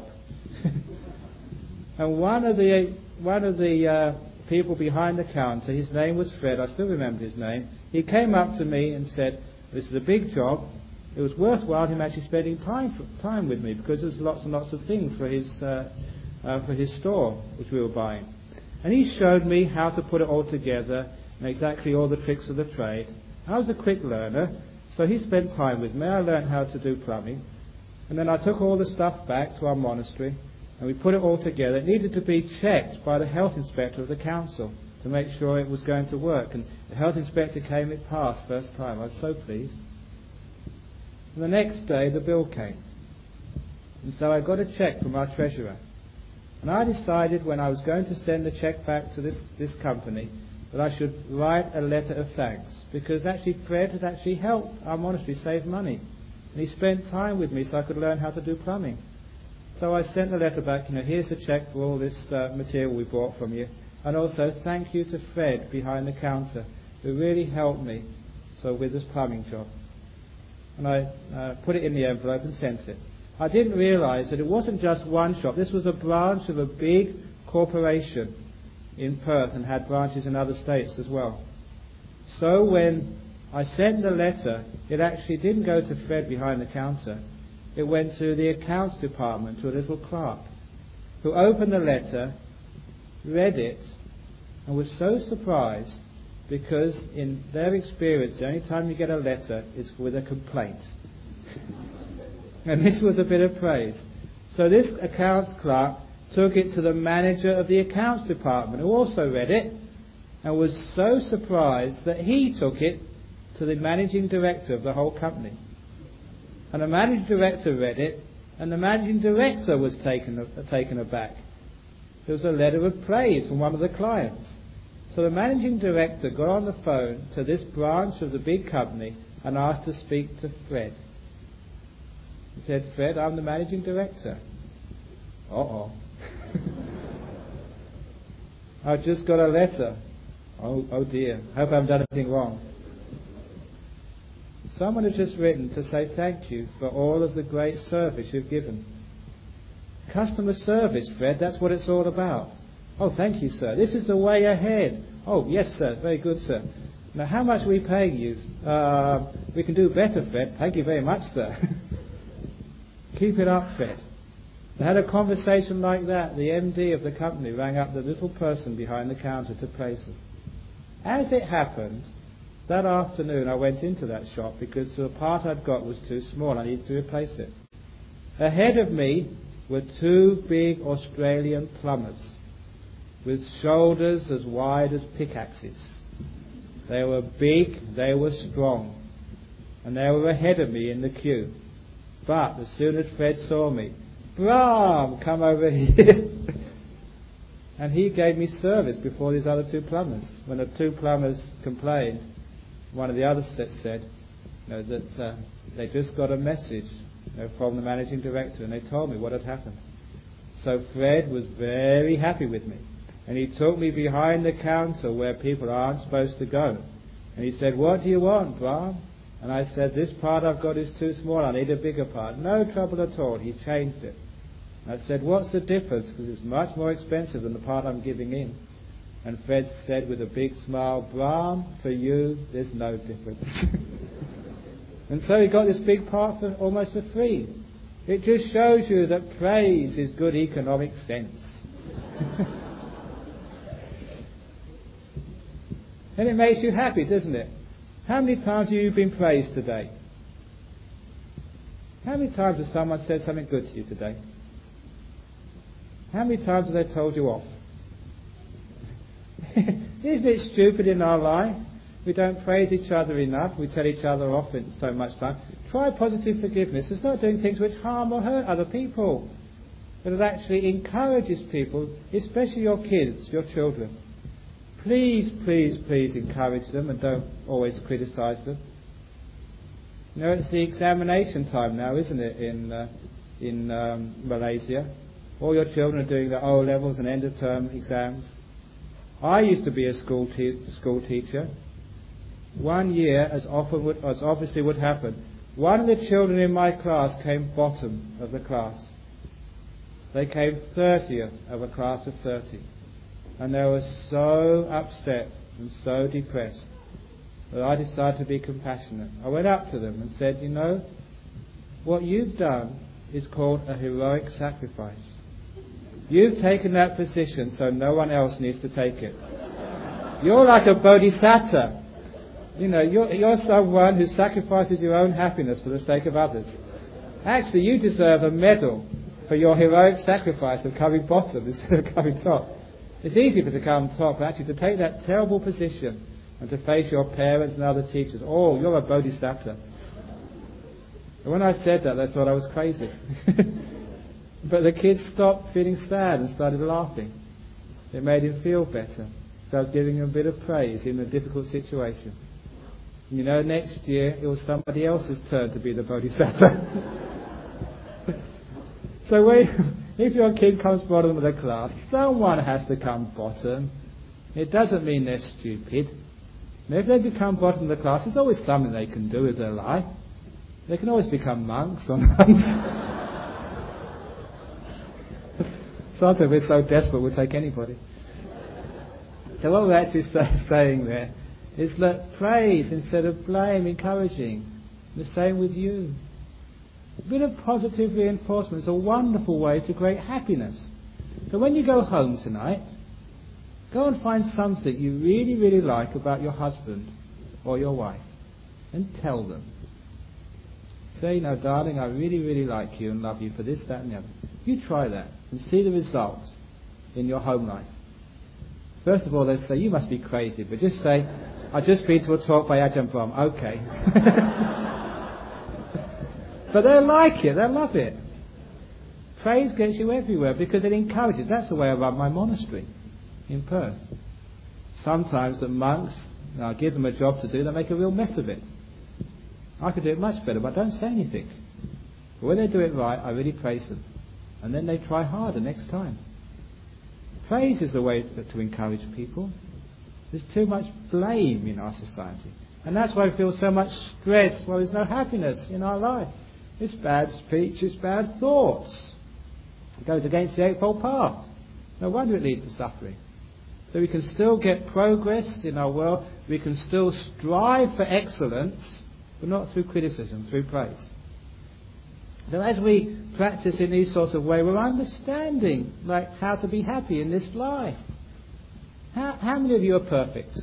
And one of the people behind the counter, his name was Fred, I still remember his name, he came up to me and said, this is a big job. It was worthwhile him actually spending time with me because there was lots and lots of things for his store which we were buying. And he showed me how to put it all together and exactly all the tricks of the trade. I was a quick learner, so he spent time with me. I learned how to do plumbing. And then I took all the stuff back to our monastery and we put it all together. It needed to be checked by the health inspector of the council to make sure it was going to work. And the health inspector came, it passed first time. I was so pleased. And the next day the bill came. And so I got a cheque from our treasurer. And I decided when I was going to send the cheque back to this company that I should write a letter of thanks, because actually Fred had actually helped our monastery save money. And he spent time with me so I could learn how to do plumbing. So I sent the letter back, here's a cheque for all this material we bought from you. And also thank you to Fred behind the counter, who really helped me with this plumbing job. And I put it in the envelope and sent it. I didn't realise that it wasn't just one shop. This was a branch of a big corporation in Perth and had branches in other states as well. So when I sent the letter, it actually didn't go to Fred behind the counter. It went to the accounts department, to a little clerk, who opened the letter, read it, and was so surprised because in their experience, the only time you get a letter is with a complaint. And this was a bit of praise. So this accounts clerk took it to the manager of the accounts department, who also read it, and was so surprised that he took it to the managing director of the whole company. And the managing director read it, and the managing director was taken aback. There was a letter of praise from one of the clients. So the managing director got on the phone to this branch of the big company and asked to speak to Fred. He said, Fred, I'm the managing director. Uh-oh. I've just got a letter. Oh dear, hope I haven't done anything wrong. Someone has just written to say thank you for all of the great service you've given. Customer service, Fred, that's what it's all about. Oh, thank you, sir. This is the way ahead. Oh, yes, sir. Very good, sir. Now, how much are we paying you? We can do better, Fred. Thank you very much, sir. Keep it up, Fred. I had a conversation like that. The MD of the company rang up the little person behind the counter to praise him. As it happened, that afternoon I went into that shop because the part I'd got was too small. I needed to replace it. Ahead of me were two big Australian plumbers with shoulders as wide as pickaxes. They were big, they were strong, and they were ahead of me in the queue. But as soon as Fred saw me, Bram, come over here. And he gave me service before these other two plumbers. When the two plumbers complained, one of the others said that they just got a message from the managing director, and they told me what had happened. So Fred was very happy with me. And he took me behind the counter where people aren't supposed to go. And he said, what do you want, Bram? And I said, this part I've got is too small, I need a bigger part. No trouble at all. He changed it. And I said, what's the difference? Because it's much more expensive than the part I'm giving in. And Fred said with a big smile, Bram, for you, there's no difference. And so he got this big part for almost for free. It just shows you that praise is good economic sense. And it makes you happy, doesn't it? How many times have you been praised today? How many times has someone said something good to you today? How many times have they told you off? Isn't it stupid in our life? We don't praise each other enough. We tell each other off in so much time. Try positive forgiveness. It's not doing things which harm or hurt other people, but it actually encourages people, especially your kids, your children. Please, please, please encourage them and don't always criticise them. You know, it's the examination time now, isn't it, in Malaysia? All your children are doing their O-levels and end-of-term exams. I used to be a school teacher. One year, as obviously would happen, one of the children in my class came bottom of the class. They came 30th of a class of 30. And they were so upset and so depressed that I decided to be compassionate. I went up to them and said, you know, what you've done is called a heroic sacrifice. You've taken that position so no one else needs to take it. You're like a bodhisattva. You know, you're someone who sacrifices your own happiness for the sake of others. Actually, you deserve a medal for your heroic sacrifice of coming bottom instead of coming top. It's easy to come top, but actually to take that terrible position and to face your parents and other teachers. Oh, you're a bodhisattva. And when I said that, they thought I was crazy. But the kids stopped feeling sad and started laughing. It made him feel better. So I was giving him a bit of praise in a difficult situation. You know, next year it was somebody else's turn to be the bodhisattva. So if your kid comes bottom of the class, someone has to come bottom. It doesn't mean they're stupid. Now, if they become bottom of the class, there's always something they can do with their life. They can always become monks or nuns. Sometimes we're so desperate we'll take anybody. So what we're actually saying there is that praise instead of blame, encouraging. The same with you. A bit of positive reinforcement is a wonderful way to great happiness. So when you go home tonight, go and find something you really, really like about your husband or your wife and tell them. Say, no, darling, I really, really like you and love you for this, that and the other. You try that and see the results in your home life. First of all, they say, you must be crazy, but just say, I've just been to a talk by Ajahn Brahm. Okay. But they'll like it, they'll love it. Praise gets you everywhere because it encourages. That's the way I run my monastery in Perth. Sometimes the monks, I give them a job to do, they make a real mess of it. I could do it much better, but I don't say anything. But when they do it right, I really praise them. And then they try harder next time. Praise is the way to encourage people. There's too much blame in our society. And that's why we feel so much stress, why there's no happiness in our life. It's bad speech, it's bad thoughts. It goes against the Eightfold Path. No wonder it leads to suffering. So we can still get progress in our world. We can still strive for excellence, but not through criticism, through praise. So as we practice in these sorts of ways, we're understanding like how to be happy in this life. How many of you are perfect?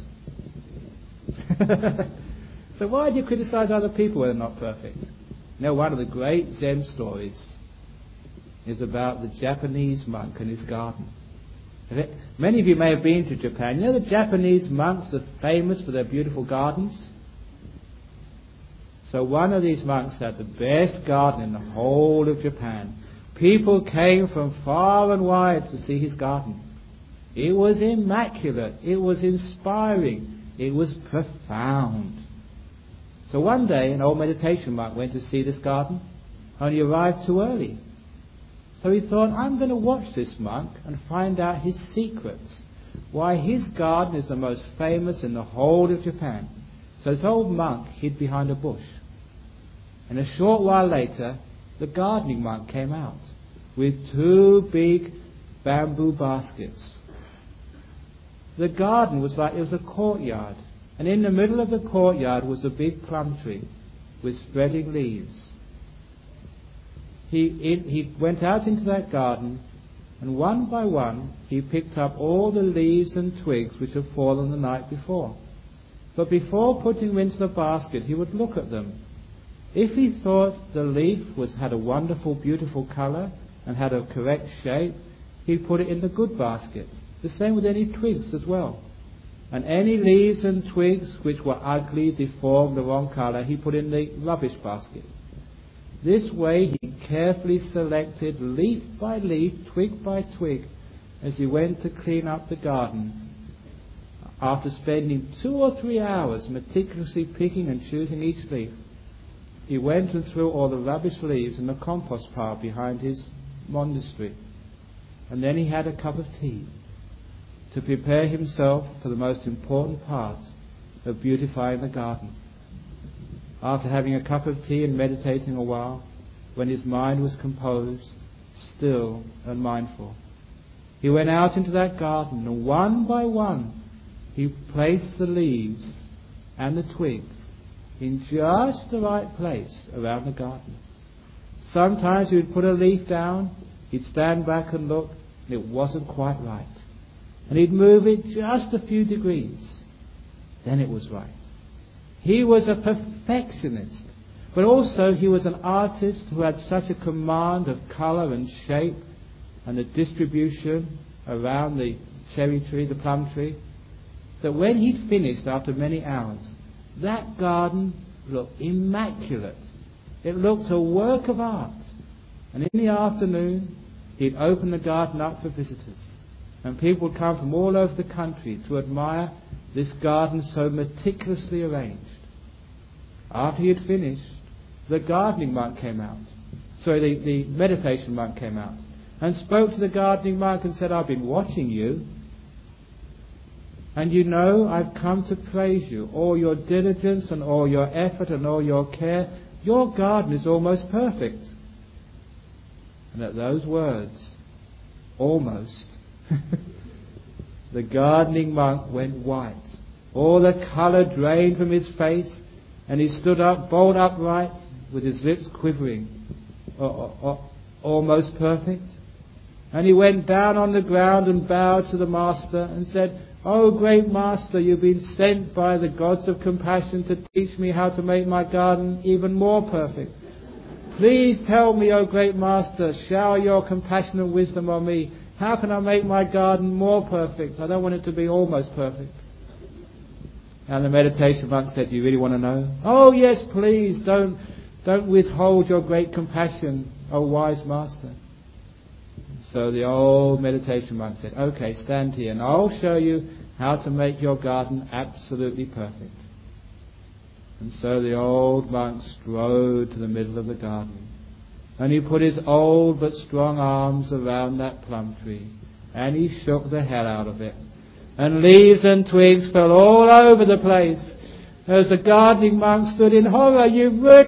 So why do you criticize other people when they're not perfect? You know, one of the great Zen stories is about the Japanese monk and his garden. Many of you may have been to Japan. You know the Japanese monks are famous for their beautiful gardens? So one of these monks had the best garden in the whole of Japan. People came from far and wide to see his garden. It was immaculate. It was inspiring. It was profound. So one day an old meditation monk went to see this garden, only arrived too early. So he thought, I'm going to watch this monk and find out his secrets, why his garden is the most famous in the whole of Japan. So this old monk hid behind a bush. And a short while later, the gardening monk came out with 2 big bamboo baskets. The garden was like, it was a courtyard. And in the middle of the courtyard was a big plum tree with spreading leaves. He went out into that garden, and one by one he picked up all the leaves and twigs which had fallen the night before. But before putting them into the basket, he would look at them. If he thought the leaf had a wonderful, beautiful colour and had a correct shape, he'd put it in the good basket. The same with any twigs as well. And any leaves and twigs which were ugly, deformed, the wrong colour, he put in the rubbish basket. This way he carefully selected leaf by leaf, twig by twig, as he went to clean up the garden. After spending 2 or 3 hours meticulously picking and choosing each leaf, he went and threw all the rubbish leaves in the compost pile behind his monastery. And then he had a cup of tea to prepare himself for the most important part of beautifying the garden. After having a cup of tea and meditating a while, when his mind was composed, still and mindful, he went out into that garden, and one by one he placed the leaves and the twigs in just the right place around the garden. Sometimes he would put a leaf down, he'd stand back and look, and it wasn't quite right. And he'd move it just a few degrees. Then it was right. He was a perfectionist, but also he was an artist who had such a command of colour and shape and the distribution around the cherry tree, the plum tree, that when he'd finished after many hours, that garden looked immaculate. It looked a work of art. And in the afternoon, he'd open the garden up for visitors. And people would come from all over the country to admire this garden so meticulously arranged. After he had finished, the gardening monk came out. The meditation monk came out and spoke to the gardening monk and said, I've been watching you. And you know, I've come to praise you. All your diligence and all your effort and all your care, your garden is almost perfect. And at those words, almost, the gardening monk went white. All the colour drained from his face, and he stood up, bolt upright, with his lips quivering. Almost perfect. And he went down on the ground and bowed to the Master and said, "Oh, great Master, you've been sent by the gods of compassion to teach me how to make my garden even more perfect. Please tell me, O great Master, shower your compassion and wisdom on me. How can I make my garden more perfect? I don't want it to be almost perfect." And the meditation monk said, "Do you really want to know?" "Oh yes, please, don't withhold your great compassion, O wise Master." So the old meditation monk said, "Okay, stand here and I'll show you how to make your garden absolutely perfect." And so the old monk strode to the middle of the garden, and he put his old but strong arms around that plum tree, and he shook the hell out of it. And leaves and twigs fell all over the place. As the gardening monk stood in horror, "You've ruined